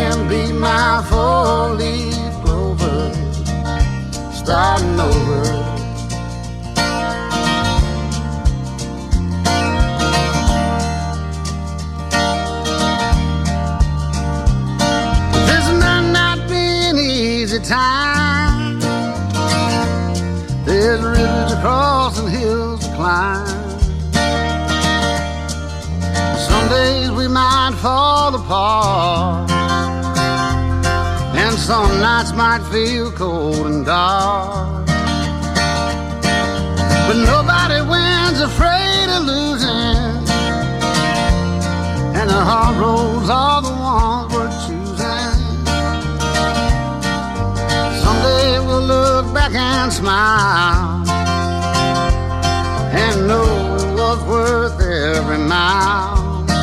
can be my four-leaf clover, starting over. This might not be an easy time. There's rivers to cross and hills to climb. Some days we might fall apart, and some nights might feel cold and dark. But nobody wins afraid of losing, and the hard roads are the ones we're choosing. Someday we'll look back and smile and know it was worth every mile.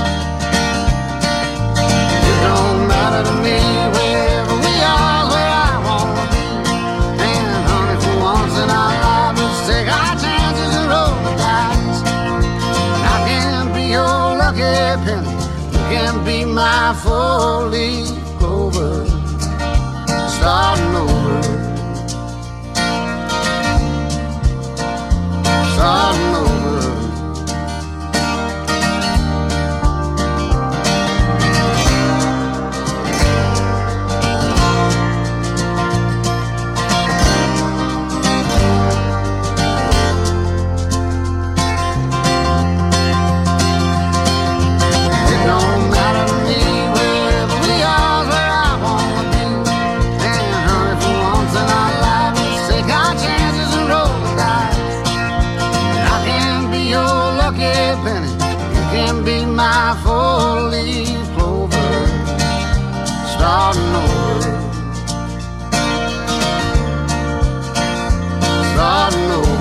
Don't matter to me wherever we are, where I wanna be. And honey, for once in our lives, let's take our chances and roll the dice. I can be your lucky penny, you can be my four-leaf clover, starting over, starting over. Be my four-leaf clover, starting over, starting over.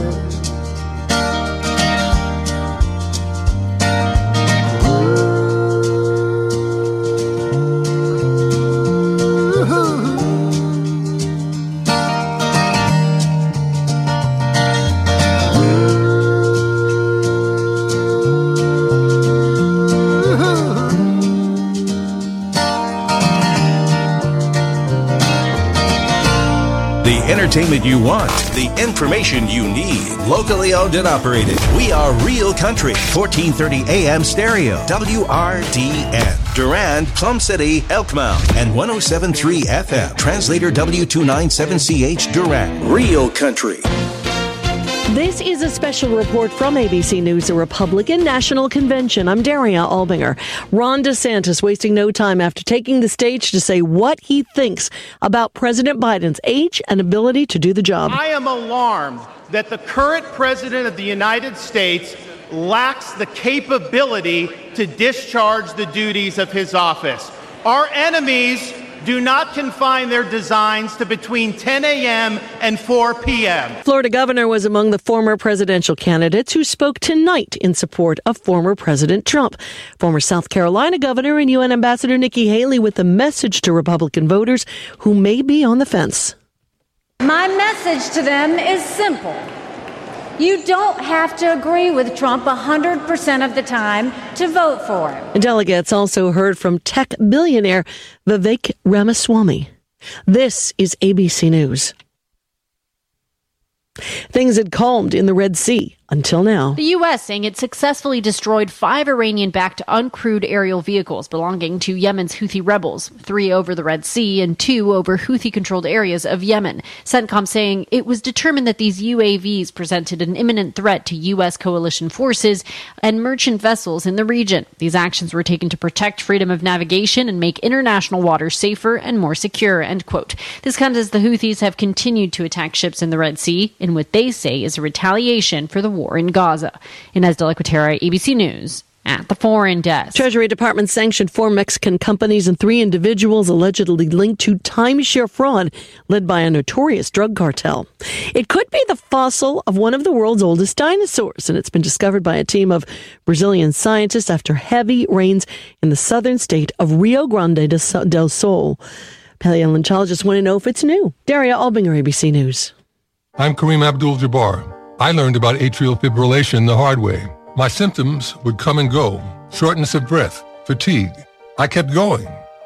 Entertainment you want, the information you need. Locally owned and operated. We are Real Country, 1430 AM stereo, WRDN. Durand, Plum City, Elkmount, and 107.3 FM. Translator W297CH Durand. Real Country. This is a special report from ABC News, the Republican National Convention. I'm Daria Albinger. Ron DeSantis wasting no time after taking the stage to say what he thinks about President Biden's age and ability to do the job. I am alarmed that the current president of the United States lacks the capability to discharge the duties of his office. Our enemies do not confine their designs to between 10 a.m. and 4 p.m. Florida governor was among the former presidential candidates who spoke tonight in support of former President Trump. Former South Carolina governor and UN Ambassador Nikki Haley with a message to Republican voters who may be on the fence. My message to them is simple. You don't have to agree with Trump 100% of the time to vote for him. Delegates also heard from tech billionaire Vivek Ramaswamy. This is ABC News. Things had calmed in the Red Sea until now. The U.S. saying it successfully destroyed 5 Iranian-backed uncrewed aerial vehicles belonging to Yemen's Houthi rebels, 3 over the Red Sea and 2 over Houthi-controlled areas of Yemen. CENTCOM saying it was determined that these UAVs presented an imminent threat to U.S. coalition forces and merchant vessels in the region. These actions were taken to protect freedom of navigation and make international waters safer and more secure, end quote. This comes as the Houthis have continued to attack ships in the Red Sea in what they say is a retaliation for the war in Gaza. Inez de la Cuetara, ABC News, at the Foreign Desk. Treasury Department sanctioned 4 Mexican companies and 3 individuals allegedly linked to timeshare fraud led by a notorious drug cartel. It could be the fossil of one of the world's oldest dinosaurs, and it's been discovered by a team of Brazilian scientists after heavy rains in the southern state of Rio Grande del Sul. Paleontologists want to know if it's new. Daria Albinger, ABC News. I'm Kareem Abdul-Jabbar. I learned about atrial fibrillation the hard way. My symptoms would come and go. Shortness of breath, fatigue. I kept going.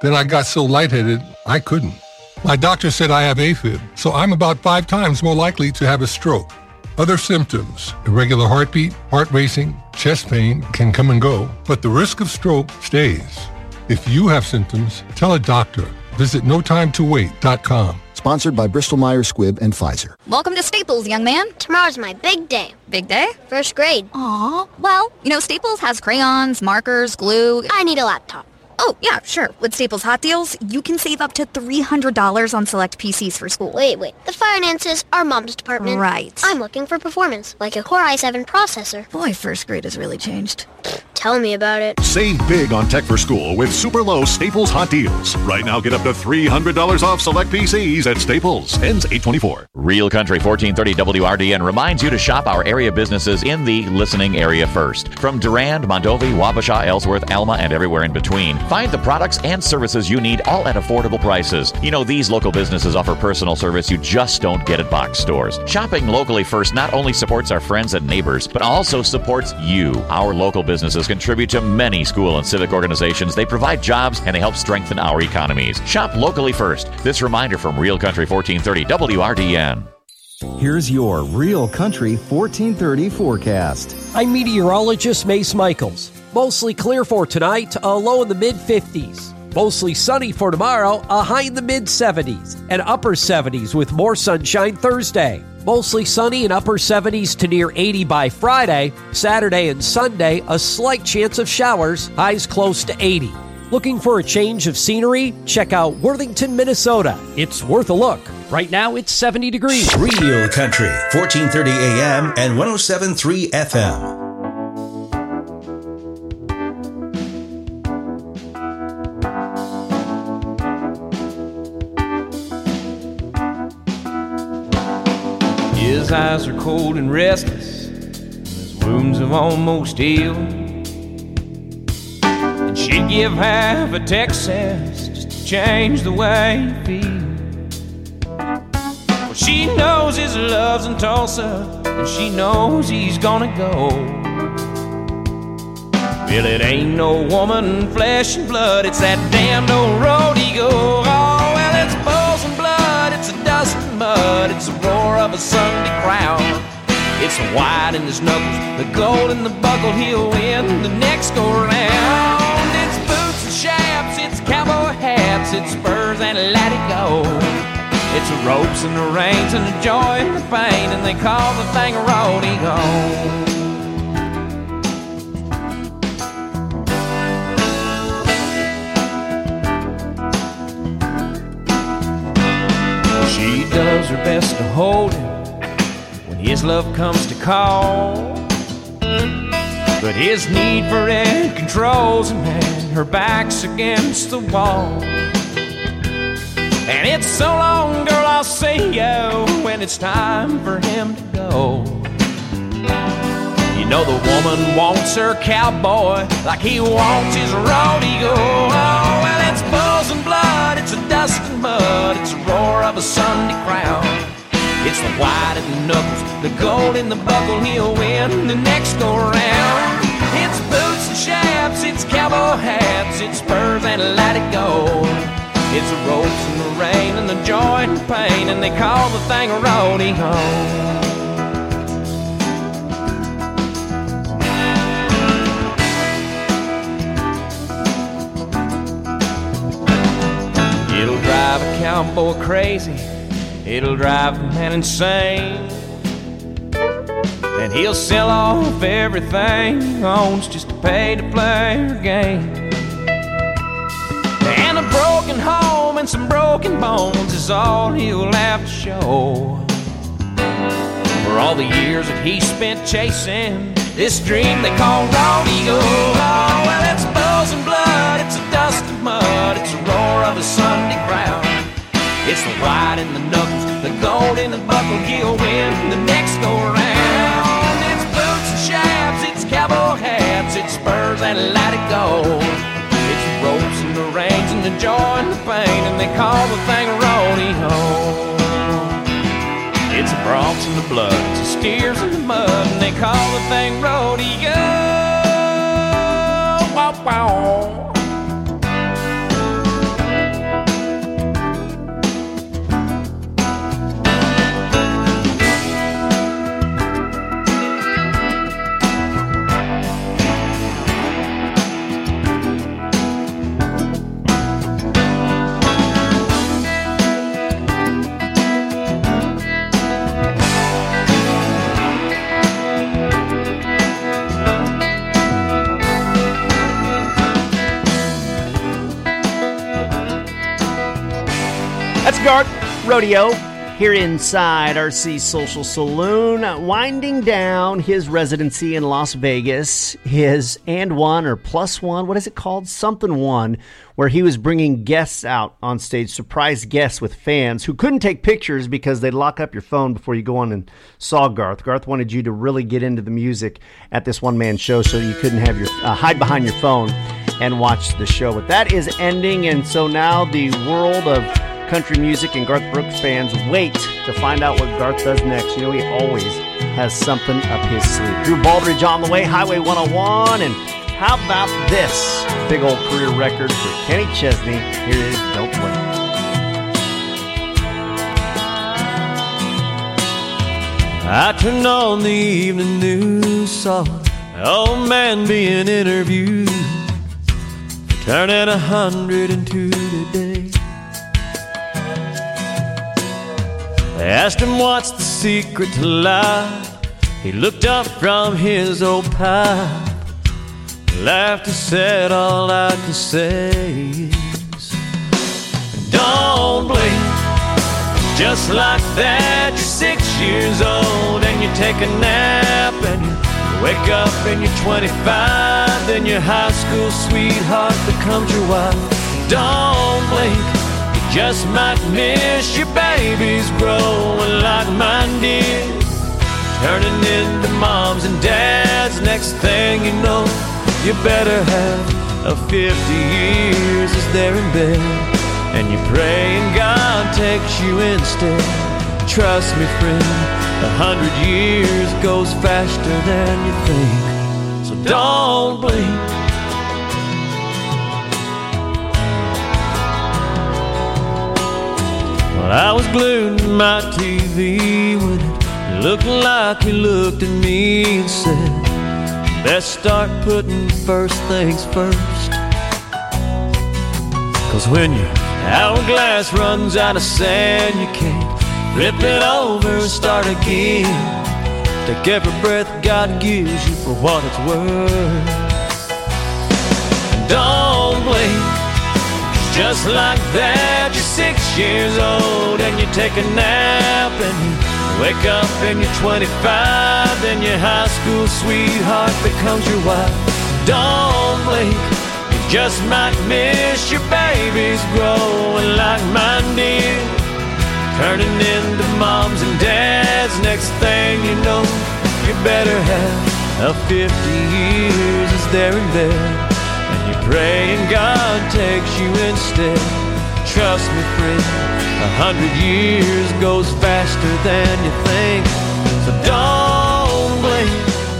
Then I got so lightheaded, I couldn't. My doctor said I have AFib, so I'm about 5 times more likely to have a stroke. Other symptoms, irregular heartbeat, heart racing, chest pain can come and go, but the risk of stroke stays. If you have symptoms, tell a doctor. Visit notimetowait.com. Sponsored by Bristol-Myers Squibb and Pfizer. Welcome to Staples, young man. Tomorrow's my big day. Big day? First grade. Aw, well, Staples has crayons, markers, glue. I need a laptop. Oh, yeah, sure. With Staples Hot Deals, you can save up to $300 on select PCs for school. Wait. The finances are Mom's department. Right. I'm looking for performance, like a Core i7 processor. Boy, first grade has really changed. Tell me about it. Save big on tech for school with super low Staples Hot Deals. Right now, get up to $300 off select PCs at Staples. Ends 8/24. Real Country 1430 WRDN reminds you to shop our area businesses in the listening area first. From Durand, Mondovi, Wabasha, Ellsworth, Alma, and everywhere in between. Find the products and services you need all at affordable prices. These local businesses offer personal service you just don't get at box stores. Shopping locally first not only supports our friends and neighbors, but also supports you. Our local businesses contribute to many school and civic organizations. They provide jobs and they help strengthen our economies. Shop locally first. This reminder from Real Country 1430 WRDN. Here's your Real Country 1430 forecast. I'm meteorologist Mace Michaels. Mostly clear for tonight, a low in the mid-50s. Mostly sunny for tomorrow, a high in the mid-70s and upper 70s with more sunshine Thursday. Mostly sunny and upper 70s to near 80 by Friday. Saturday and Sunday, a slight chance of showers, highs close to 80. Looking for a change of scenery? Check out Worthington, Minnesota. It's worth a look. Right now, it's 70 degrees. Real Country, 1430 AM and 107.3 FM. His eyes are cold and restless, his wounds have almost healed. And she'd give half a Texas just to change the way he feels. Well, she knows his love's in Tulsa, and she knows he's gonna go. Well, it ain't no woman, flesh and blood, it's that damned old road he goes. Oh, well, it's bulls and blood, it's a dust and mud, it's the roar of a Sunday crowd. It's the white in his knuckles, the gold in the buckle, he'll win the next go round. It's boots and chaps, it's cowboy hats, it's spurs and let it go. It's the ropes and the reins and the joy and the pain, and they call the thing a rodeo. She does her best to hold him when his love comes to call, but his need for it controls him and her back's against the wall. And it's so long, girl, I'll see you when it's time for him to go. You know the woman wants her cowboy like he wants his rodeo. Oh, well, it's bulls and blood, it's a dust and mud, it's the roar of a Sunday crowd. It's the white in the knuckles, the gold in the buckle, he'll win the next go round. It's boots and chaps, it's cowboy hats, it's spurs and let it go. It's the ropes and the rain and the joy and the pain, and they call the thing a rodeo. It'll drive a cowboy crazy, it'll drive a man insane, and he'll sell off everything he owns just to pay to play her game. And a broken home and some broken bones is all he'll have to show for all the years that he spent chasing this dream they call rodeo. Oh, well, it's bulls and blood, it's a dust and mud, it's the roar of a Sunday crowd. It's the white in the knuckles, the gold in the buckle, he'll win the next go round. It's boots and chaps, it's cowboy hats, it's spurs and let it go. It's the ropes and the reins and the joy and the pain, and they call the thing a rodeo. It's the broncs and the blood, it's the steers and the mud, and they call the thing rodeo. Wow, wow. That's Garth Rodeo here inside RC Social Saloon, winding down his residency in Las Vegas, his and one or plus one, what is it called? Something one, where he was bringing guests out on stage, surprise guests with fans who couldn't take pictures because they'd lock up your phone before you go on and saw Garth. Garth wanted you to really get into the music at this one-man show so you couldn't have your hide behind your phone and watch the show. But that is ending, and so now the world of country music and Garth Brooks fans wait to find out what Garth does next. You know, he always has something up his sleeve. Drew Baldridge on the way, Highway 101, and how about this big old career record for Kenny Chesney? Here it is, Don't Blink. I turned on the evening news, saw an old man being interviewed, turning 102 today. They asked him what's the secret to life. He looked up from his old pipe, laughed and said, all I can say is, don't blink. Just like that, you're 6 years old and you take a nap and you wake up and you're 25. Then your high school sweetheart becomes your wife. Don't blink. Just might miss your babies growing like mine did, turning into moms and dads. Next thing you know, you better have 50 years as they're in bed, and you pray and God takes you instead. Trust me, friend, 100 years goes faster than you think, so don't blink. Well, I was glued to my TV when it looked like he looked at me and said, best start putting first things first. 'Cause when your hourglass runs out of sand, you can't flip it over and start again. Take every breath God gives you for what it's worth. And don't blink. Just like that, you're 6 years old and you take a nap and you wake up and you're 25. Then your high school sweetheart becomes your wife. Don't blink, you just might miss your babies growing like mine did, turning into moms and dads. Next thing you know, you better have 50 years as they're in bed, and you pray and God takes you instead. Trust me, friend, 100 years goes faster than you think, so don't blink.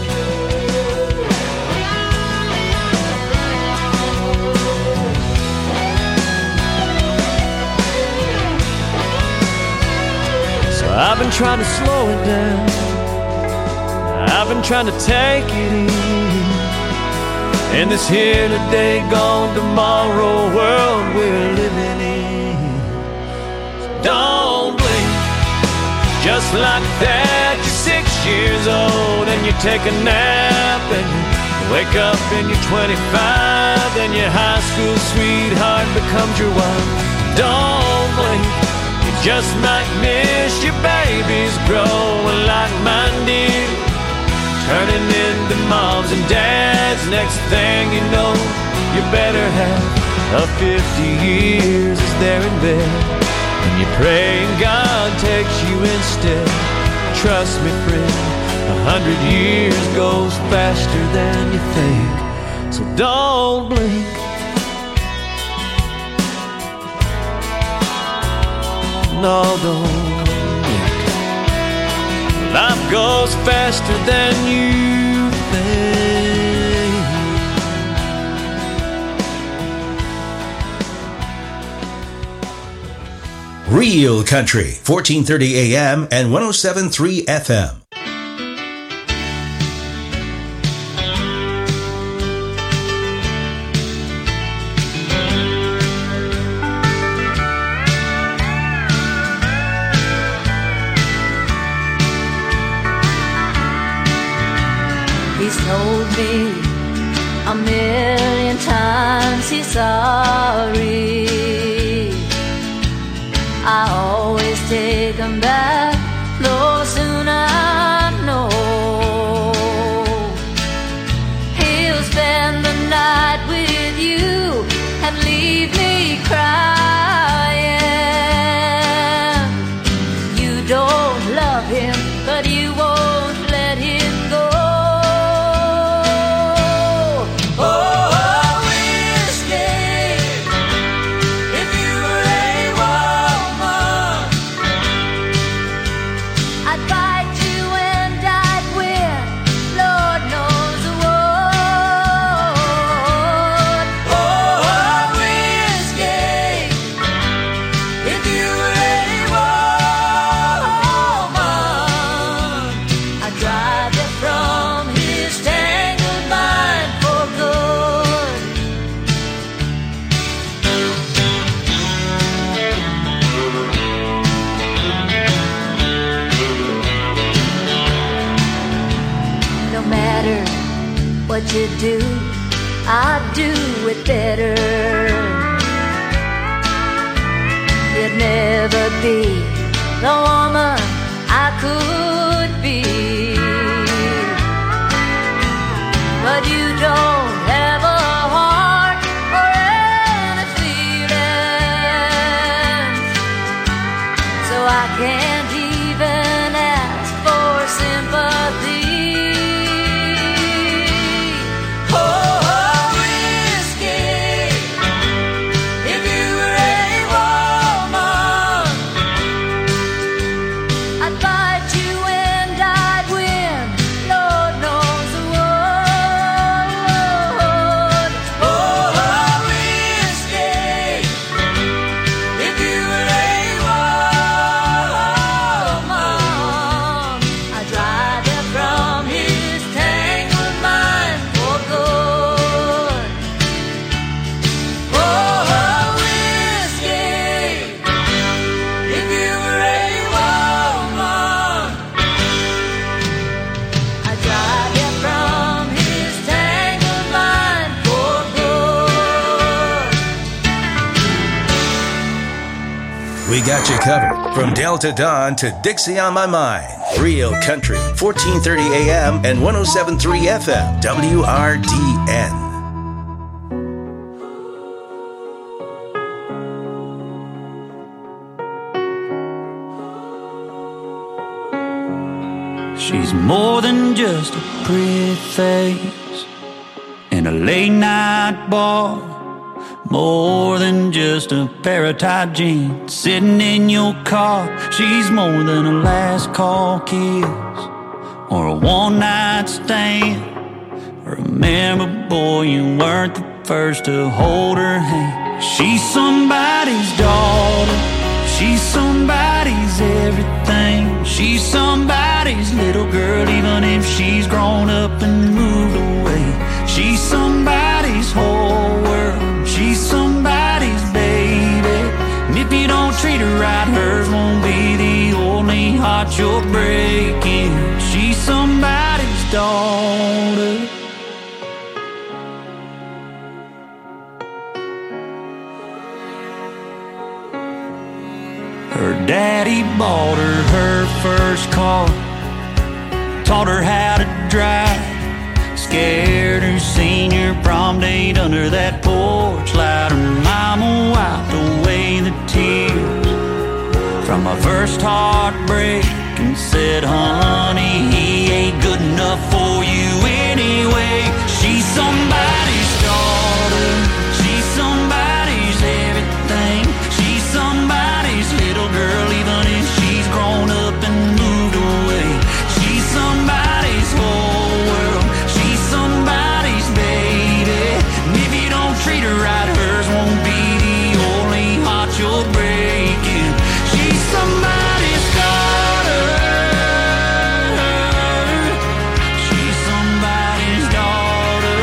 So I've been trying to slow it down, I've been trying to take it easy in this here today, gone tomorrow world we're living in. Don't blink. Just like that, you're 6 years old and you take a nap and you wake up and you're 25. Then your high school sweetheart becomes your wife. Don't blink. You just might miss your babies growing like mine did, turning into moms and dads. Next thing you know, you better have 50 years as they're in bed, and you pray and God takes you instead. Trust me, friend, 100 years goes faster than you think, so don't blink. No, don't. Life goes faster than you think. Real Country, 1430 AM and 107.3 FM. He's told me a million times he's sorry. I to do, I'd do it better. You'd never be the woman I could be, but you don't have a heart or any feelings, so I can't even ask for sympathy. We got you covered from Delta Dawn to Dixie on My Mind. Real Country, 1430 AM and 107.3 FM, WRDN. She's more than just a pretty face in a late night bar, more than just a pair of tight jeans sitting in your car. She's more than a last call kiss or a one night stand. Remember, boy, you weren't the first to hold her hand. She's somebody's daughter, she's somebody's everything. She's somebody's little girl, even if she's grown up and moved away. She's somebody's whole world, she's somebody's baby. And if you don't treat her right, hers won't be the only heart you're breaking. She's somebody's daughter. Her daddy bought her her first car, taught her how to drive, scared her senior prom date under that porch light. Her mama wiped away the tears from my first heartbreak and said, honey, he ain't good enough for you anyway. She's somebody's daughter, she's somebody's everything. She's somebody's little girl, even if she's grown up and moved away. She's somebody's whole world, she's somebody's baby. And if you don't treat her right, hers won't be the only heart you're breaking. She's somebody's daughter, she's somebody's daughter.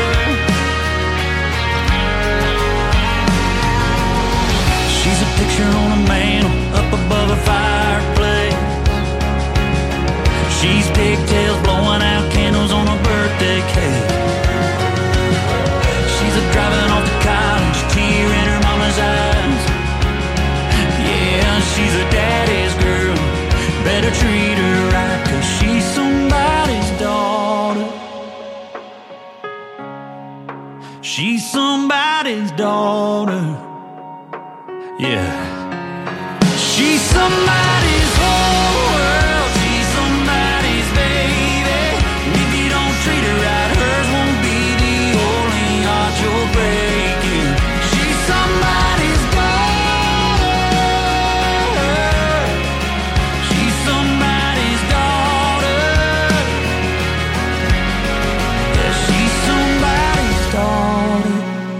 She's a picture on a mantle up above a fireplace. She's pigtails blowing out candles on a birthday cake. She's a driving off to college, tear in her mama's eyes. Yeah, she's a daddy's girl, better treat her right, 'cause she's somebody's daughter. She's somebody's daughter. Yeah. She's somebody's whole world, she's somebody's baby. And if you don't treat her right, hers won't be the only heart you're breaking. She's somebody's daughter, she's somebody's daughter. Yeah, she's somebody's daughter.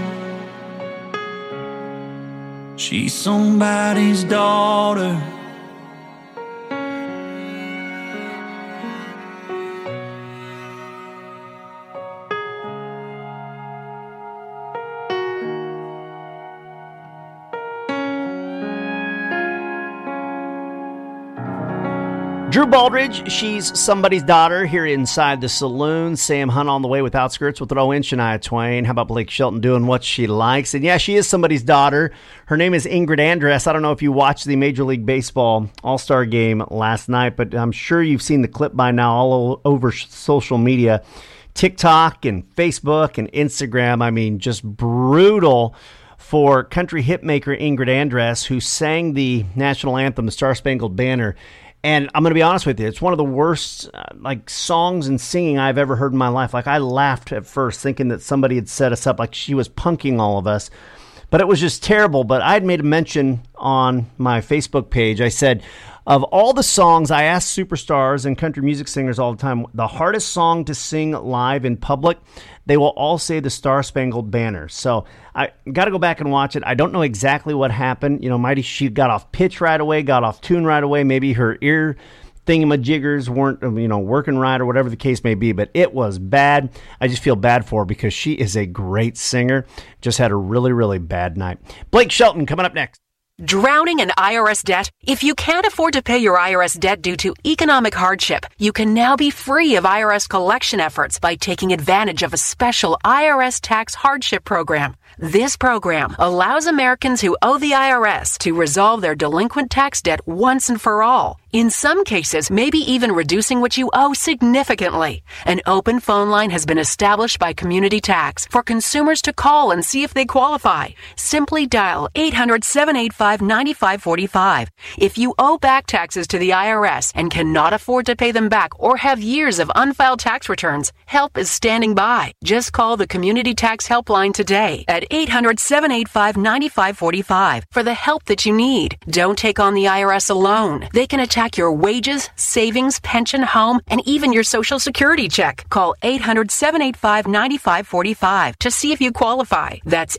She's somebody's daughter. Drew Baldridge, she's somebody's daughter here inside the saloon. Sam Hunt on the way with Outskirts with Throw in Shania Twain. How about Blake Shelton doing what she likes? And yeah, she is somebody's daughter. Her name is Ingrid Andress. I don't know if you watched the Major League Baseball All-Star game last night, but I'm sure you've seen the clip by now all over social media. TikTok and Facebook and Instagram. I mean, just brutal for country hitmaker Ingrid Andress, who sang the national anthem, the Star-Spangled Banner. And I'm going to be honest with you, it's one of the worst songs and singing I've ever heard in my life. Like, I laughed at first thinking that somebody had set us up, like she was punking all of us. But it was just terrible. But I had made a mention on my Facebook page. I said, of all the songs, I ask superstars and country music singers all the time, the hardest song to sing live in public, they will all say the Star-Spangled Banner. So I got to go back and watch it. I don't know exactly what happened. You know, Mighty, she got off pitch right away, got off tune right away. Maybe her ear thingamajiggers weren't, working right or whatever the case may be. But it was bad. I just feel bad for her because she is a great singer. Just had a really, really bad night. Blake Shelton coming up next. Drowning in IRS debt? If you can't afford to pay your IRS debt due to economic hardship, you can now be free of IRS collection efforts by taking advantage of a special IRS tax hardship program. This program allows Americans who owe the IRS to resolve their delinquent tax debt once and for all. In some cases, maybe even reducing what you owe significantly. An open phone line has been established by Community Tax for consumers to call and see if they qualify. Simply dial 800-785-9545. If you owe back taxes to the IRS and cannot afford to pay them back or have years of unfiled tax returns, help is standing by. Just call the Community Tax Helpline today at 800-785-9545 for the help that you need. Don't take on the IRS alone. They can attack your wages, savings, pension, home, and even your Social Security check. Call 800-785-9545 to see if you qualify. That's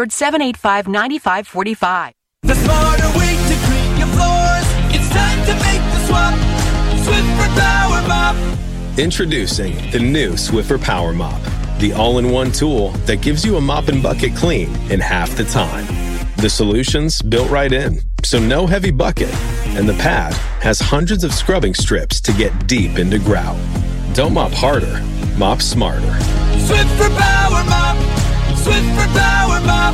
800-785-9545. The smarter way to clean your floors. It's time to make the swap. Swiffer Power Mop. Introducing the new Swiffer Power Mop, the all-in-one tool that gives you a mop and bucket clean in half the time. The solution's built right in, so no heavy bucket, and the pad has hundreds of scrubbing strips to get deep into grout. Don't mop harder, mop smarter. Swiffer Power Mop. Swiffer Power Mop.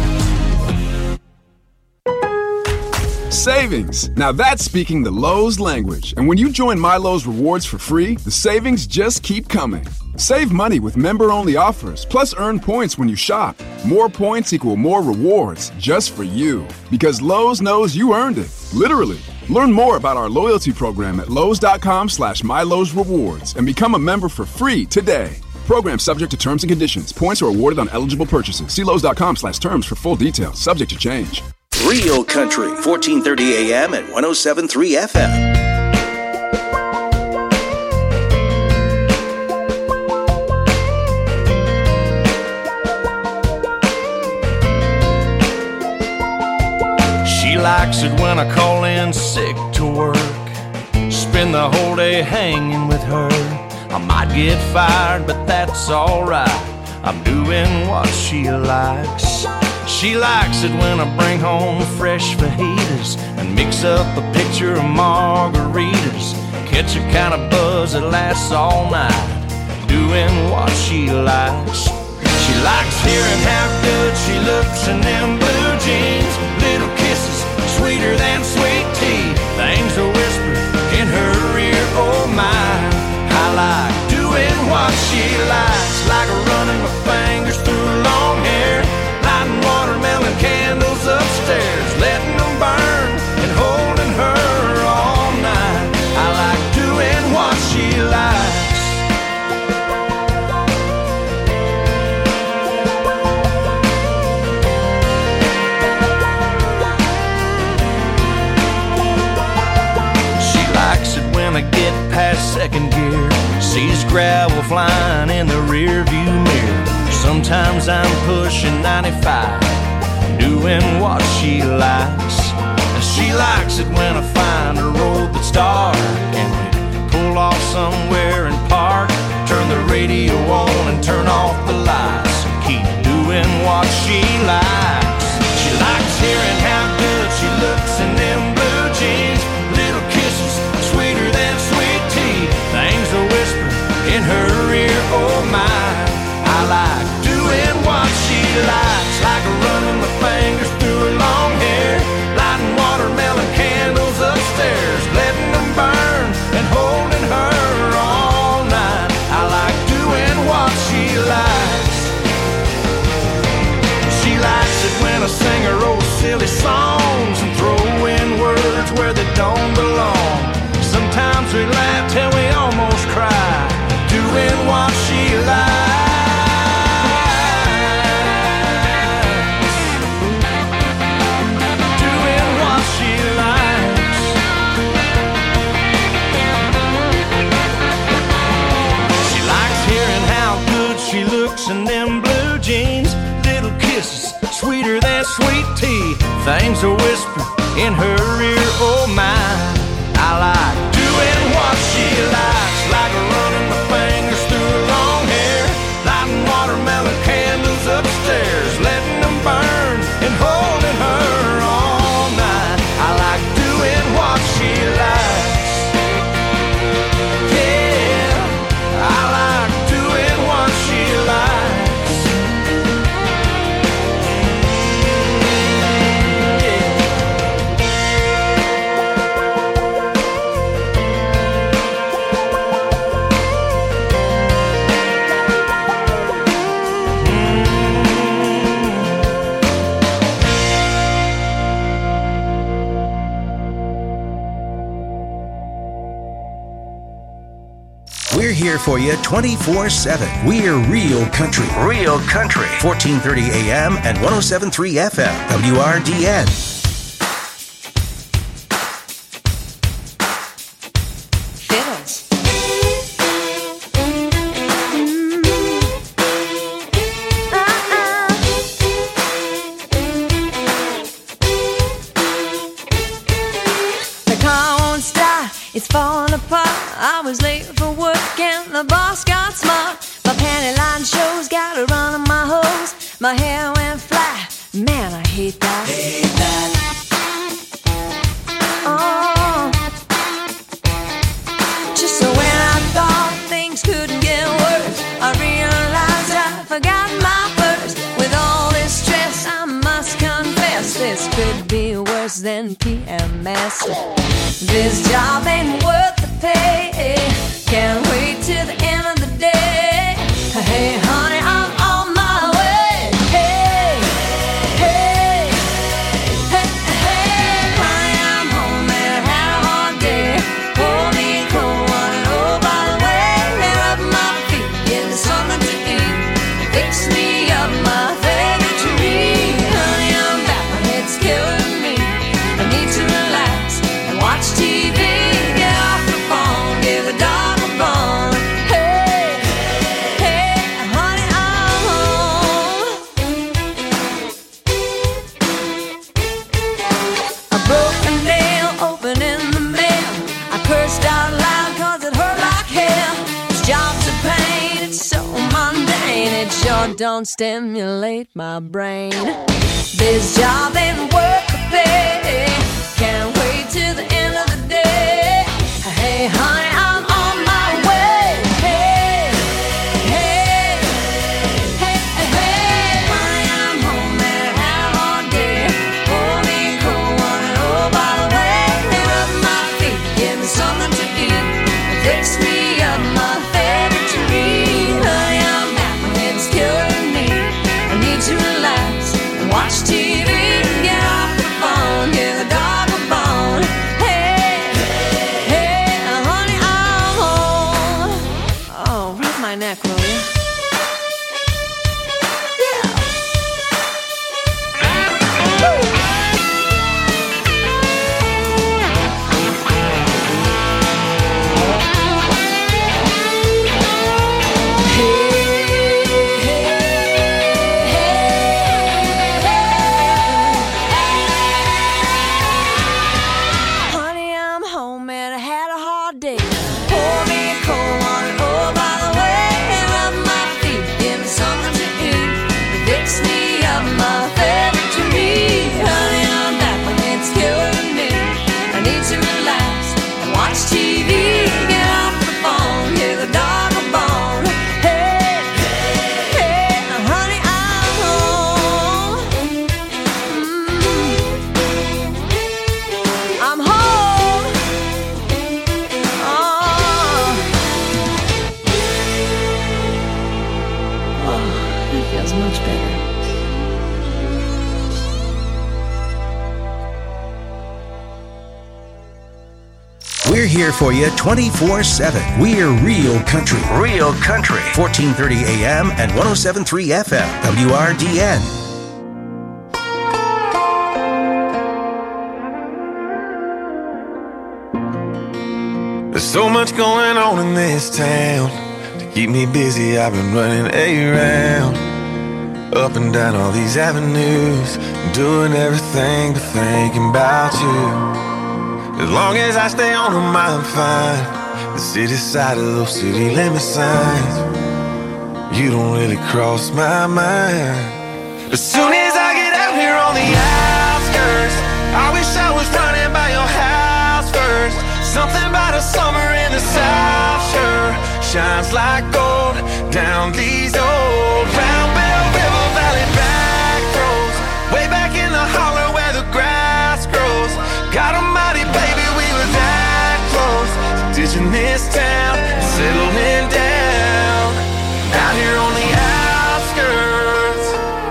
Savings. Now that's speaking the Lowe's language. And when you join My Lowe's Rewards for free, the savings just keep coming. Save money with member-only offers, plus earn points when you shop. More points equal more rewards, just for you. Because Lowe's knows you earned it, literally. Learn more about our loyalty program at lowes.com/MyLowe'sRewards and become a member for free today. Program subject to terms and conditions. Points are awarded on eligible purchases. See lowes.com/terms for full details. Subject to change. Real Country, 1430 AM and 107.3 FM. She likes it when I call in sick to work. Spend the whole day hanging with her. I might get fired, but that's alright. I'm doing what she likes. She likes it when I bring home fresh fajitas and mix up a pitcher of margaritas. Catch a kind of buzz that lasts all night, doing what she likes. She likes hearing how good she looks in them blue jeans. Little kisses, sweeter than sweet tea. Things are whispered in her ear, oh my. I like doing what she likes, like running my fingers through long hair, lighting watermelon candles upstairs, letting them burn and holding her all night. I like doing what she likes. She likes it when I get past second gear, sees gravel flying in the rear view mirror. Sometimes I'm pushing 95, doing what she likes. She likes it when I find a road that's dark and we pull off somewhere and park. Turn the radio on and turn off the lights and keep doing what she likes. She likes hearing how good she looks in them blue jeans. Little kisses, sweeter than sweet things to whisper in her ear. Oh my, I like doing what she likes, like running my fingers through her long hair, lighting watermelon candles upstairs, letting them burn and holding her all night. I like doing what she likes. Yeah, I like doing what she likes. We're here for you 24/7. We're Real Country. Real Country. 1430 AM and 107.3 FM. WRDN. Fiddles. The car won't start. It's falling apart. I was late for work and the boss got smart. My panty line shows, got a run on my hose. My hair went flat. Man, I hate that. Hate that. Oh. Just so when I thought things couldn't get worse, I realized I forgot my purse. With all this stress, I must confess, this could be worse than PMS. This job ain't worth the pay. Can't wait till the end of the day. Hey, honey, I'm on my way. Hey, hey, hey, hey. Honey, I'm home and had a hard day. Pour me a cold one and oh, by the way, hair up my feet, give me something to eat. Fix me up my favorite treat. Honey, I'm back, my head's killing me. I need to relax and watch TV. Get off the phone, give a dog a bone. Hey, hey, honey, I'm home. A broken nail open in the mail. I cursed out loud cause it hurt like hell. This job's a pain, it's so mundane. It sure don't stimulate my brain. This job ain't worth the pay. Can't wait till the end of the day. Hey, honey, I'm on my way. Hey, hey, hey, hey. Honey, I'm home and had a hard day. Pour me a cold one and oh, by the way, hair up my feet, give me something to eat. Fix me up my favorite treat. Honey, I'm back, my head's killing me. I need to relax and watch TV. Get off the phone, give a dog a bone. Hey, hey, honey, I'm home. Oh, rub my neck, will you? Honey, I'm home and I had a hard day. Pour me a cold one and oh, by the way, rub my feet, give me something to eat. Fix me up my favorite treat. Honey, I'm back, my head's killing me. I need to relax and watch TV. Get off the phone, give the dog a bone. Hey, hey, honey, I'm home. I'm home. Oh, that feels much better. We're here for you 24/7. We're Real Country. Real Country. 1430 AM and 107.3 FM. WRDN. There's so much going on in this town. To keep me busy, I've been running around. Up and down all these avenues, doing everything but thinking about you. As long as I stay on her mind, I'm fine. The city side of those city limit signs, you don't really cross my mind. As soon as I get out here on the outskirts, I wish I was running by your house first. Something about a summer in the South sure shines like gold down these old Round Bell River Valley back roads, way back in the holler where the grass grows. God almighty, baby, we were that close to ditching this town and settling down out here on the outskirts.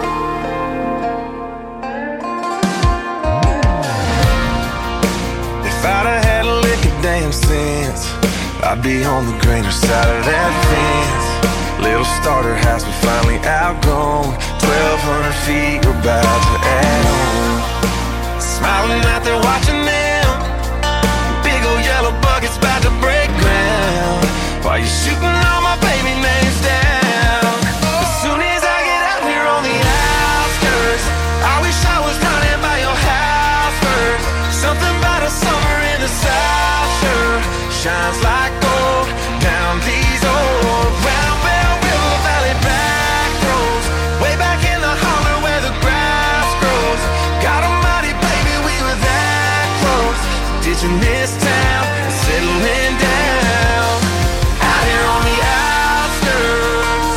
If I'd have had a lick of damn sense, I'd be on the greener side of that fence. Little starter house we finally outgrown, 1,200 feet we're about to add on. Smiling out there watching them, big old yellow buckets about to break ground, while you're shooting all my baby names down. As soon as I get out here on the outskirts, I wish I was running by your house first. Something about a summer in the South sure shines like gold down these old Round Bell River Valley back roads, way back in the holler where the grass grows. God almighty, baby, we were that close to ditching this town and settling down out here on the outskirts.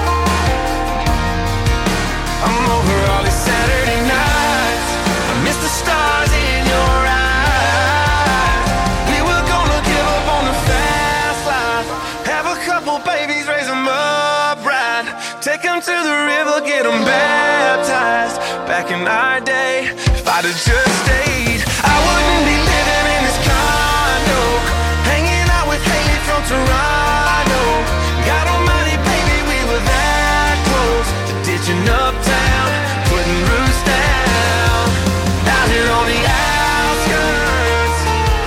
I'm over all these Saturday nights, I miss the stars in your eyes. We were gonna give up on the fast life, have a couple babies, raise them up right, take them to the river, get them baptized. Back in our day, if I'd have just stayed, I wouldn't be living in this condo, hanging out with Haley from Toronto. God almighty, baby, we were that close to ditching uptown, putting roots down out here on the outskirts.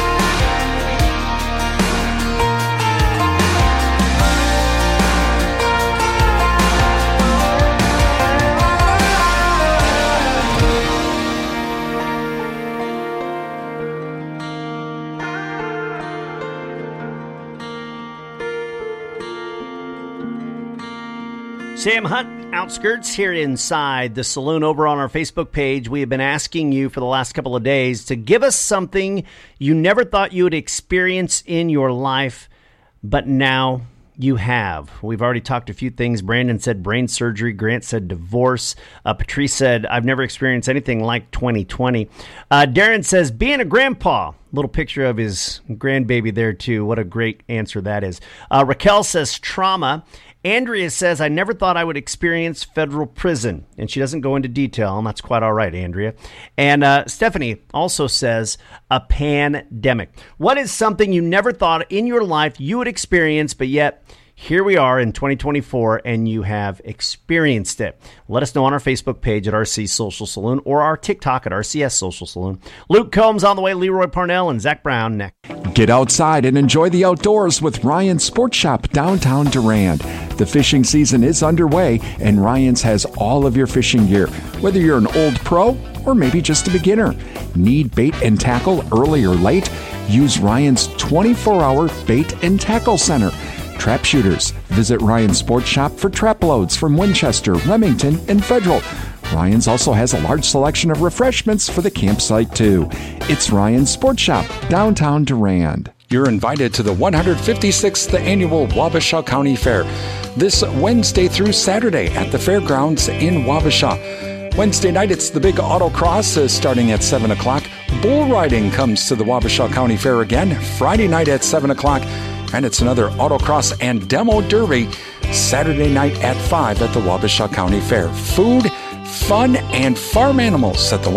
Sam Hunt, Outskirts, here inside the saloon. Over on our Facebook page, we have been asking you for the last couple of days to give us something you never thought you would experience in your life, but now you have. We've already talked a few things. Brandon said brain surgery. Grant said divorce. Patrice said, I've never experienced anything like 2020. Darren says, being a grandpa. Little picture of his grandbaby there, too. What a great answer that is. Raquel says trauma. Andrea says, I never thought I would experience federal prison. And she doesn't go into detail, and that's quite all right, Andrea. And Stephanie also says, a pandemic. What is something you never thought in your life you would experience, but yet here we are in 2024, and you have experienced it? Let us know on our Facebook page at RC Social Saloon or our TikTok at RCS Social Saloon. Luke Combs on the way, Leroy Parnell, and Zach Brown next. Get outside and enjoy the outdoors with Ryan's Sports Shop downtown Durand. The fishing season is underway, and Ryan's has all of your fishing gear, whether you're an old pro or maybe just a beginner. Need bait and tackle early or late? Use Ryan's 24-hour bait and tackle center. Trap shooters, visit Ryan's Sports Shop for trap loads from Winchester, Remington, and Federal. Ryan's also has a large selection of refreshments for the campsite, too. It's Ryan's Sports Shop, downtown Durand. You're invited to the 156th Annual Wabasha County Fair this Wednesday through Saturday at the fairgrounds in Wabasha. Wednesday night, it's the big autocross starting at 7 o'clock. Bull riding comes to the Wabasha County Fair again Friday night at 7 o'clock. And it's another autocross and demo derby Saturday night at 5 at the Wabasha County Fair. Food, fun, and farm animals at the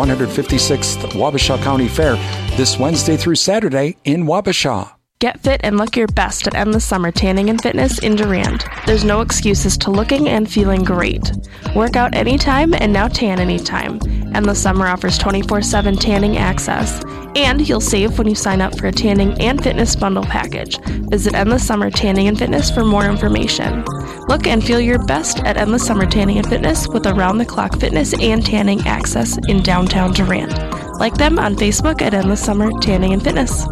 156th Wabasha County Fair this Wednesday through Saturday in Wabasha. Get fit and look your best at Endless Summer Tanning and Fitness in Durand. There's no excuses to looking and feeling great. Work out anytime and now tan anytime. Endless Summer offers 24/7 tanning access. And you'll save when you sign up for a tanning and fitness bundle package. Visit Endless Summer Tanning and Fitness for more information. Look and feel your best at Endless Summer Tanning and Fitness with around-the-clock fitness and tanning access in downtown Durant. Like them on Facebook at Endless Summer Tanning and Fitness.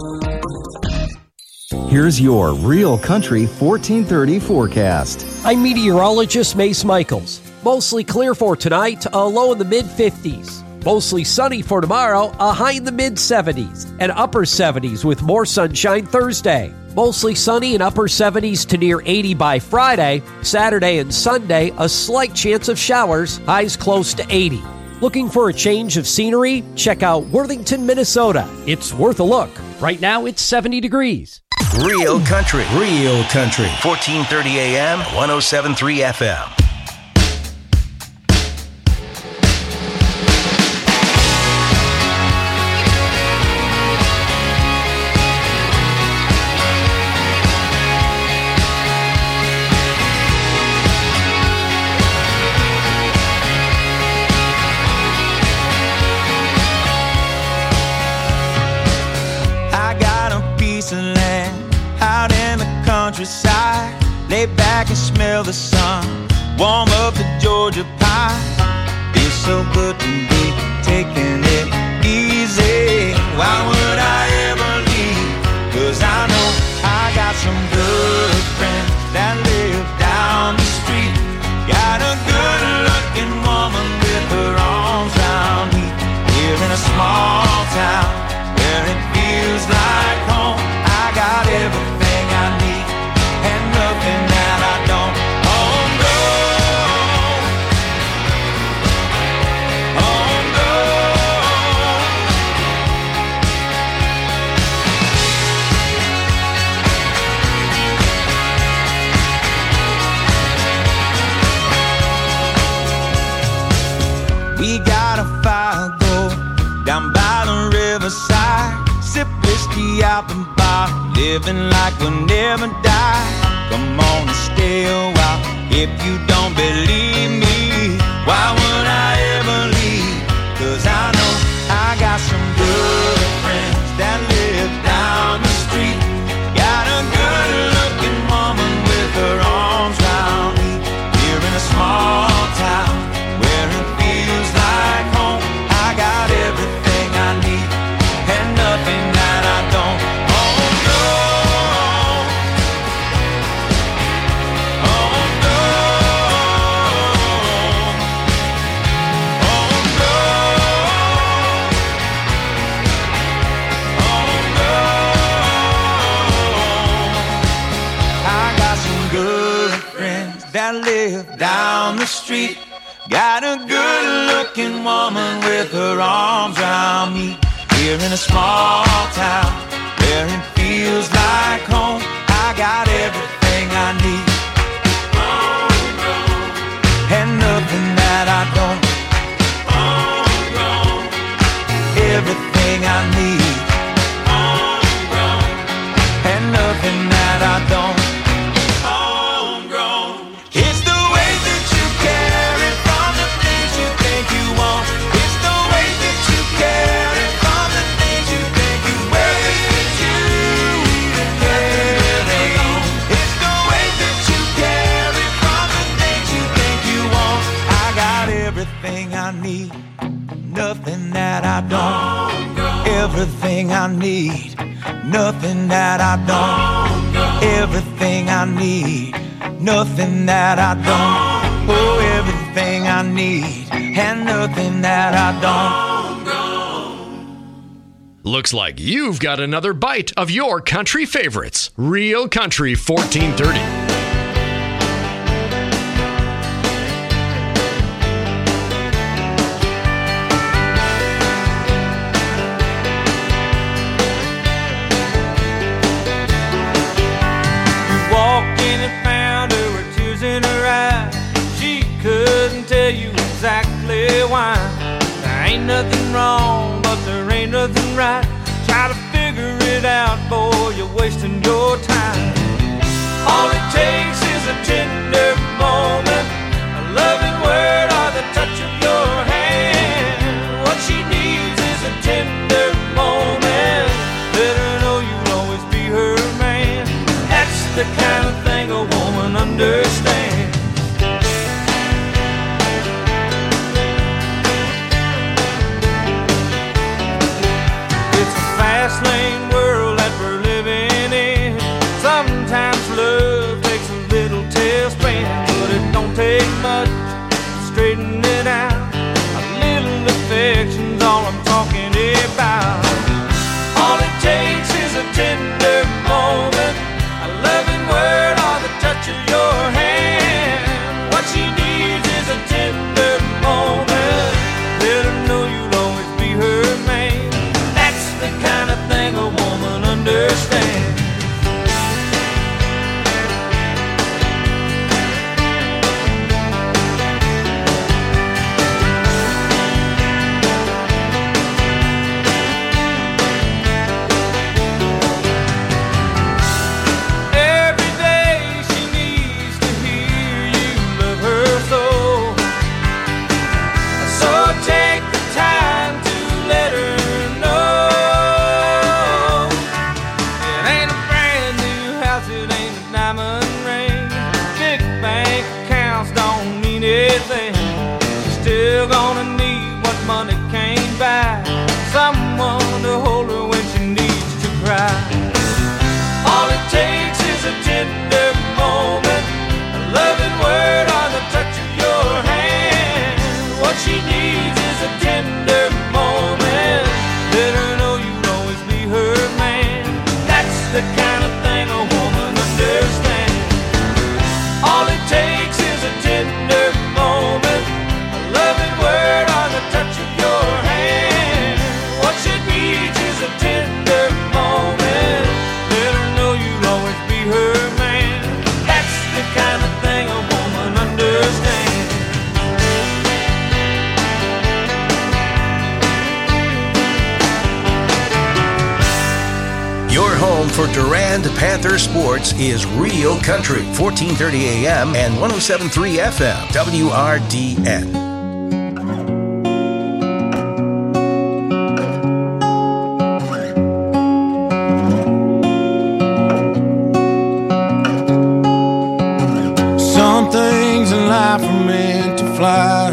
Here's your Real Country 1430 forecast. I'm meteorologist Mace Michaels. Mostly clear for tonight, a low in the mid-50s. Mostly sunny for tomorrow, a high in the mid-70s and upper 70s with more sunshine Thursday. Mostly sunny and upper 70s to near 80 by Friday. Saturday and Sunday, a slight chance of showers, highs close to 80. Looking for a change of scenery? Check out Worthington, Minnesota. It's worth a look. Right now, it's 70 degrees. Real Country. 1430 AM, 107.3 FM. Countryside, lay back and smell the sun, warm up the Georgia pie. Feels so good to be taking it easy. Why would I ever leave? 'Cause I know I got some good friends that live down the street. Got a good looking woman with her arms around me. Here in a small town where it feels like home. I got everything I need and nothing that I don't. Oh no, oh no. We got a fire go down by the riverside. Sip whiskey out the bar, living like we'll never die. Come on and stay a while if you don't believe me. Why would I ever leave? 'Cause I know I got some good friends that live down the street. Got a good looking woman with her arms around me. Here in a small town where it feels like home. I got everything I need and nothing that I don't. Oh no, oh no, oh no, oh no. I got some good friends that live down the street. Got a good looking woman with her arms around me. Here in a small town where it feels like home. I got everything I need and nothing that I don't. Everything I need and nothing that I don't. It's the way that you carry from the things you think you want. It's the way that you carry from the things you think you wear. It's you carry on. It's the way that you carry from the things you think you want. I got everything I need, nothing that I don't. Everything I need, nothing that I don't. Everything I need, nothing that I don't. Oh, everything I need and nothing that I don't. Looks like you've got another bite of your country favorites. Real Country 1430. Walked in and found her with tears in her eyes. She couldn't tell you exactly why. There ain't nothing wrong, but there ain't nothing right. Try to figure it out, boy, you're wasting your time. All it takes is a tender moment, a loving word or the touch of your hand. What she needs is a tender moment the kind of thing a woman understands. It's a fast lane world that we're living in. Sometimes love takes a little tailspin, but it don't take much to straighten it out. A little affection's all I'm talking about. All it takes is a tender moment, a loving word, or the touch of your hand. What she needs is a tender moment. Let her know you'll always be her man. That's the kind of thing a woman understands. Someone to hold her when she needs to cry. All it takes is a tender moment, a loving word, or the touch of your hand. What she needs is a tender moment. Let her know you'll always be her man. That's the kind of thing a woman understands. All it takes is a tender moment, a loving word, or the touch of your hand. What she needs is a tender moment. Let her know you'll always be her man. That's the kind of thing a woman understands. Your home for Durand Panther sports is Real Country, 1430 AM and 107.3 FM, WRDN. Some things in life are meant to fly,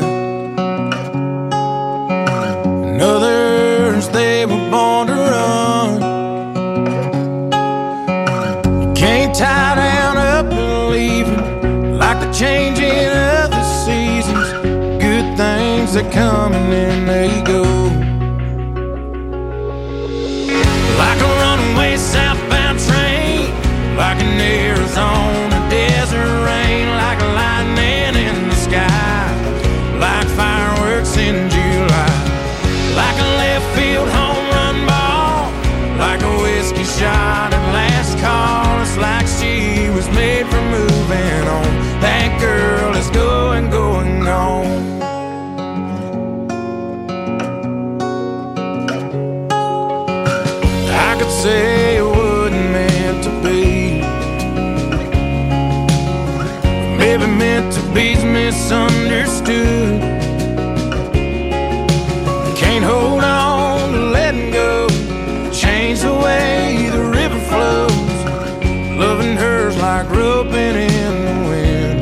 and others they were born to run. You can't tie down up and leave it, like the changing of the seasons. Good things that come and then they go, like a runaway southbound train, like an Arizona desert rain, like lightning in the sky, like fireworks in July, like a left field home run ball, like a whiskey shot at last call. It's like she was made for moving on. That girl is going, going on. I could say it wasn't meant to be, maybe meant to be's misunderstood. Can't hold on to letting go, change the way the river flows. Loving her's like roping in the wind,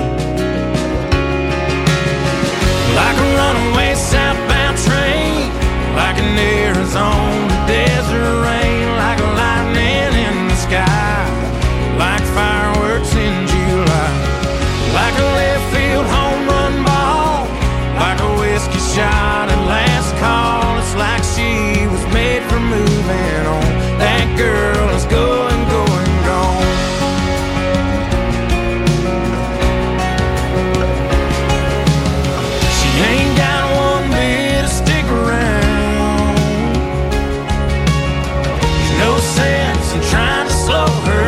like a runaway southbound train, like an Arizona desert rain, like lightning in the sky, like fireworks in July, like a left field home run ball, like a whiskey shot at last call. It's like she was made for moving on. That girl is going, going, gone. She ain't got one bit to stick around. There's no sense in trying to slow her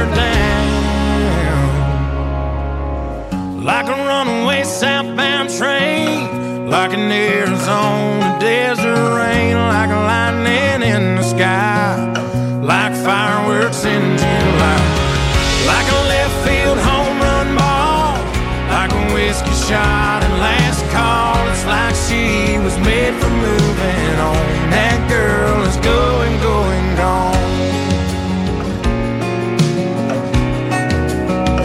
down, like a runaway southbound train, like an Arizona desert rain, like lightning in the sky, like fireworks in July, like a left field home run ball, like a whiskey shot at last call. It's like she was made for moving on. That girl is going, going, gone.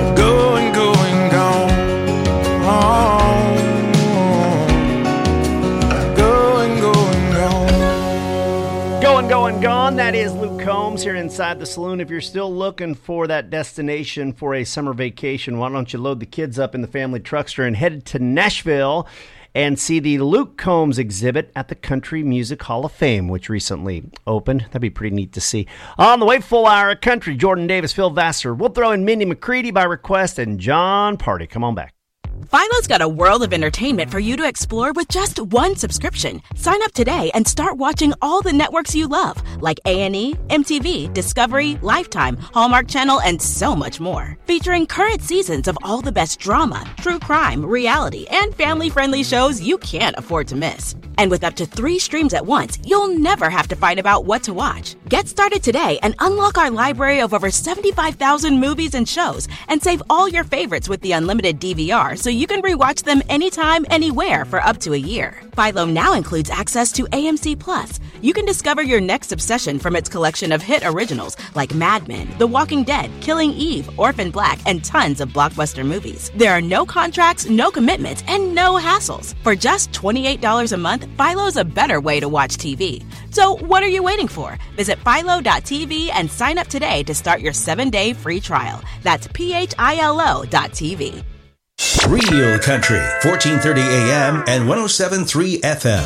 Combs here inside the saloon. If you're still looking for that destination for a summer vacation, why don't you load the kids up in the family truckster and head to Nashville and see the Luke Combs exhibit at the Country Music Hall of Fame, which recently opened. That'd be pretty neat to see. On the way, full hour of country, Jordan Davis, Phil Vassar. We'll throw in Mindy McCready by request and John Party. Come on back. Philo's got a world of entertainment for you to explore with just one subscription. Sign up today and start watching all the networks you love, like A&E, MTV, Discovery, Lifetime, Hallmark Channel, and so much more. Featuring current seasons of all the best drama, true crime, reality, and family-friendly shows you can't afford to miss. And with up to 3 streams at once, you'll never have to fight about what to watch. Get started today and unlock our library of over 75,000 movies and shows, and save all your favorites with the unlimited DVR so you can rewatch them anytime, anywhere for up to a year. Philo now includes access to AMC Plus. You can discover your next obsession from its collection of hit originals like Mad Men, The Walking Dead, Killing Eve, Orphan Black, and tons of blockbuster movies. There are no contracts, no commitments, and no hassles. For just $28 a month, Philo's a better way to watch TV. So what are you waiting for? Visit philo.tv and sign up today to start your 7-day free trial. That's philo.tv. Real Country, 1430 AM and 107.3 FM.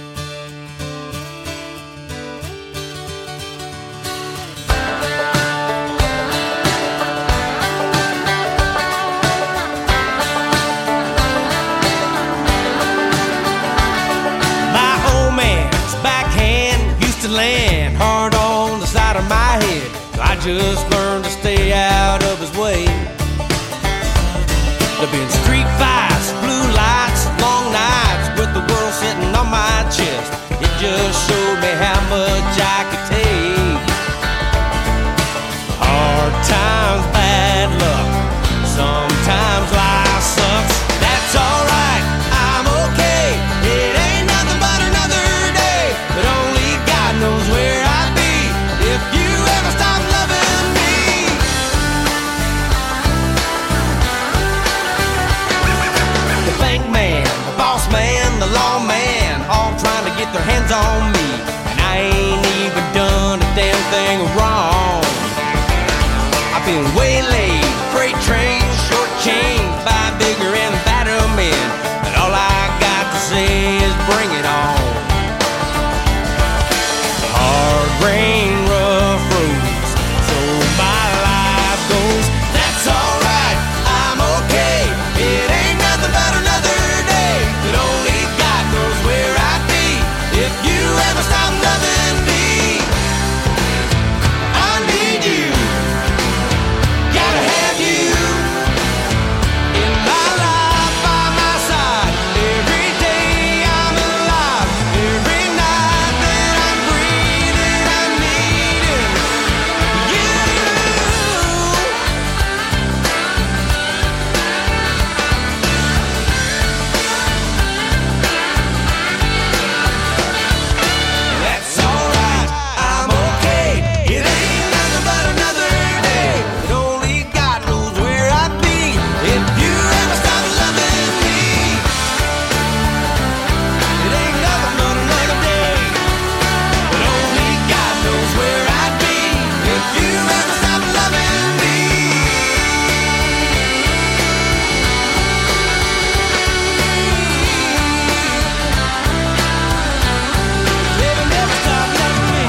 My old man's backhand used to land hard on the side of my head. So I just learned to stay out of his way. There've been street fights, blue lights, long nights with the world sitting on my chest. It just showed me how much I could take. Hard times, bad luck. Sometimes life sucks. That's alright, I'm okay. It ain't nothing but another day. But only God knows where I'd be if you ever stop loving me. The bank man, the boss man, the law man, all trying to get their hands on me. And I ain't even done a damn thing wrong. I've been waylaid, freight trains, shortchanged by bigger and badder men. And all I got to say is bring it on. Hard rain, rough roads, so my life goes. That's alright, I'm okay. It ain't nothing but another day. But only God knows where I'd be if you ever stop loving me. I need you, gotta have you in my life, by my side. Every day I'm alive, every night that I'm breathing, I'm needing you. That's alright, I'm okay. It ain't nothing but another day. But only God knows where I'd be if you ever stop loving me. It ain't nothing but another day. But only God knows where I'd be if you ever stop loving me. Baby, never stop loving me.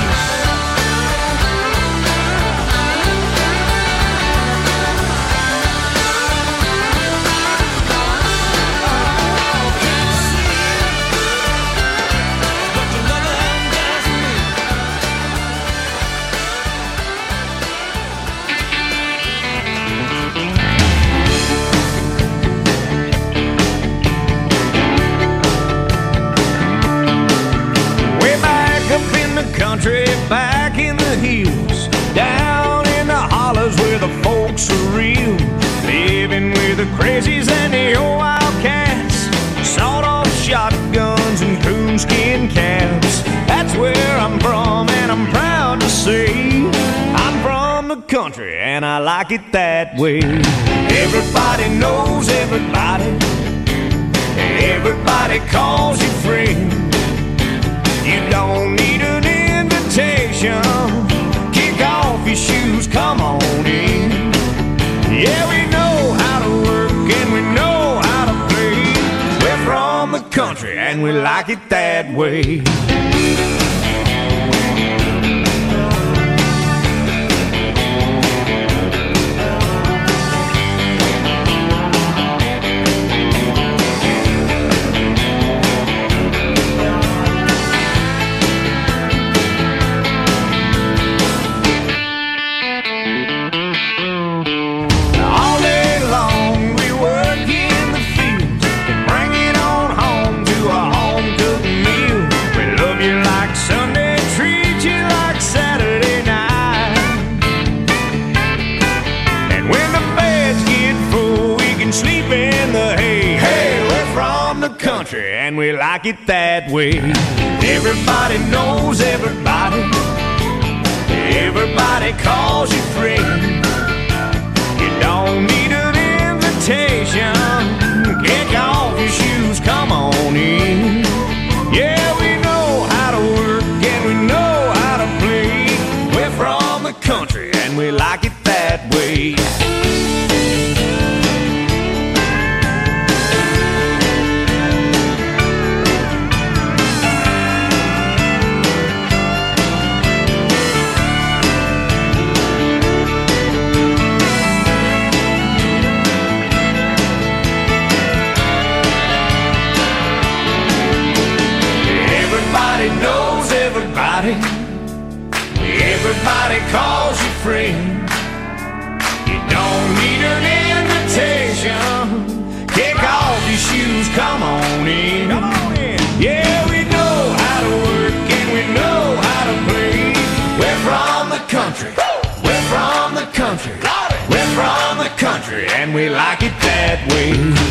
Way back up in the country, back in the hills, down in the hollers where the folks are real, living with the crazies and the old wildcats, sawed-off shotguns and coonskin caps. That's where I'm from, and I'm proud to say I'm from the country, and I like it that way. Everybody knows everybody. Everybody calls you friend. You don't need an invitation. Kick country, and we like it that way. And we like it that way. Everybody knows everybody. Everybody calls you friend. You don't need an invitation. Kick off your shoes, come on in. Yeah, we know how to work and we know how to play. We're from the country and we like it that way. Knows everybody. Everybody calls you friend. You don't need an invitation. Kick off your shoes, come on in. Come on in. Yeah, we know how to work and we know how to play. We're from the country. We're from the country. We're from the country and we like it that way.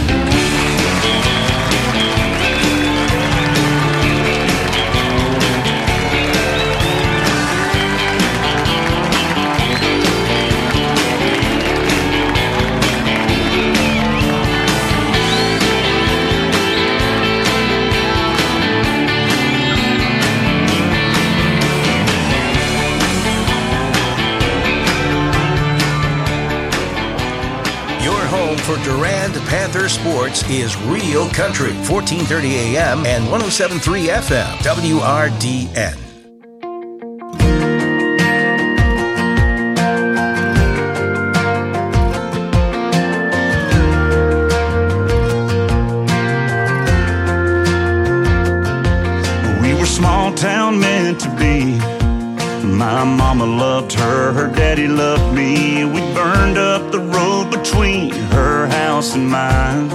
For Durand Panther Sports is Real Country, 1430 AM and 107.3 FM, WRDN. We were small town meant to be. My mama loved her, her daddy loved me. We burned up the road between her house and mine.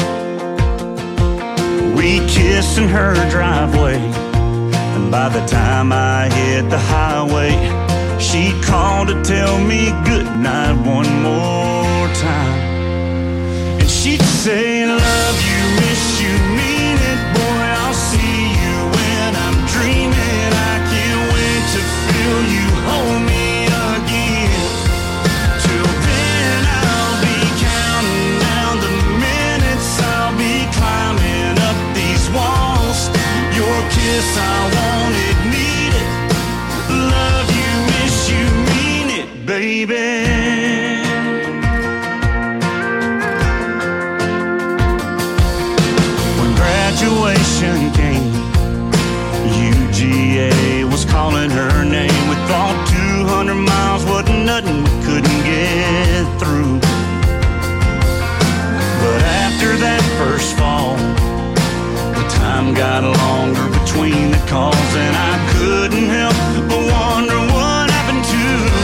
We kissed in her driveway, and by the time I hit the highway, she called to tell me good night one more time. And she'd say, love you, miss you, mean it, boy, I'll see you when I'm dreaming. I can't wait to feel you hold me again. Till then I'll be counting down the minutes. I'll be climbing up these walls. Your kiss I wanted, needed. Love you, miss you, mean it, baby. When graduation came, UGA was calling her name. We thought 200 miles wasn't nothing we couldn't get through. But after that first fall, the time got longer between the calls, and I couldn't help but wonder what happened to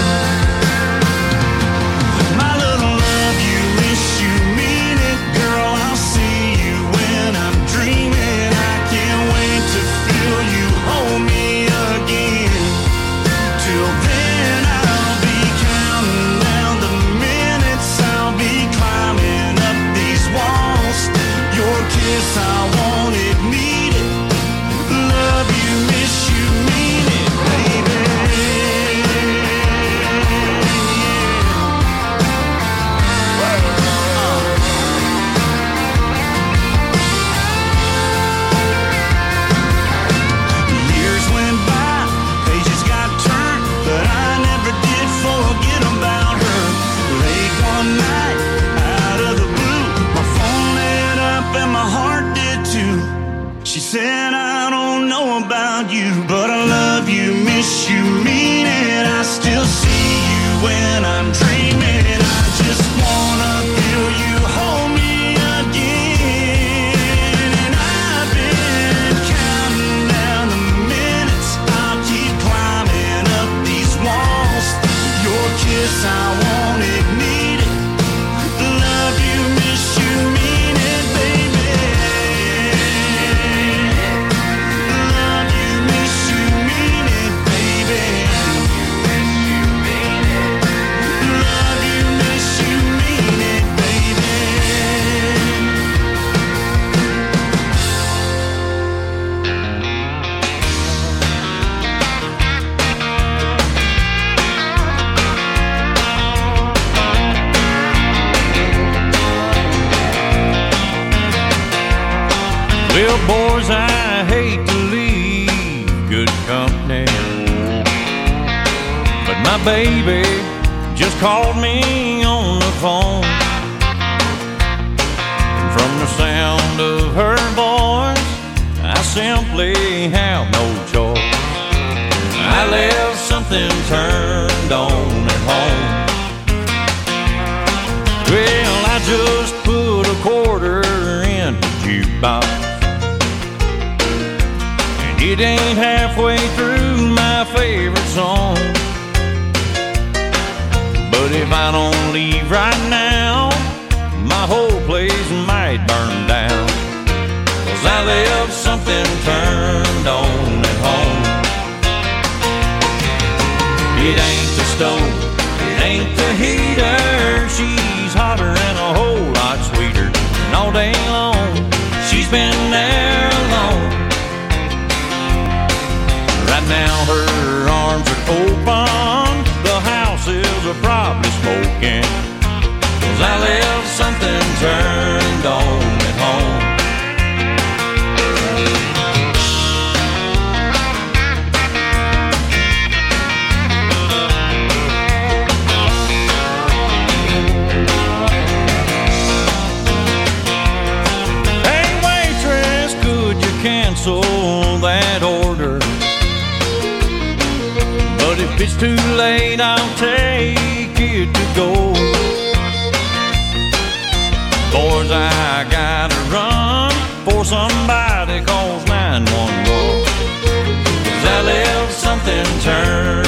my little love you, miss you, mean it, girl, I'll see you when I'm dreaming. I can't wait to feel you hold me again. Till then I'll be counting down the minutes. I'll be climbing up these walls. Your kiss I wanted, needed. Love you, miss you, this I won't need it. Love you, miss you, mean it, baby. Love you, miss you, mean it, baby. Love you, miss you, mean it, baby. Well, boys, I hate to leave good company, but my baby just called me on the phone. And from the sound of her voice, I simply have no choice. I left something turned on at home. Well, I just put a quarter in the jukebox. It ain't halfway through my favorite song. But if I don't leave right now, my whole place might burn down. 'Cause I left something turned on at home. It ain't the stove, it ain't the heater. She's hotter and a whole lot sweeter. And all day long, she's been there alone. Right now her arms are open, the house is probably smoking. 'Cause I left something turned on at home. Hey waitress, could you cancel that order? But if it's too late, I'll take it to go. Boys, I gotta run for somebody calls 911. 'Cause I left something turned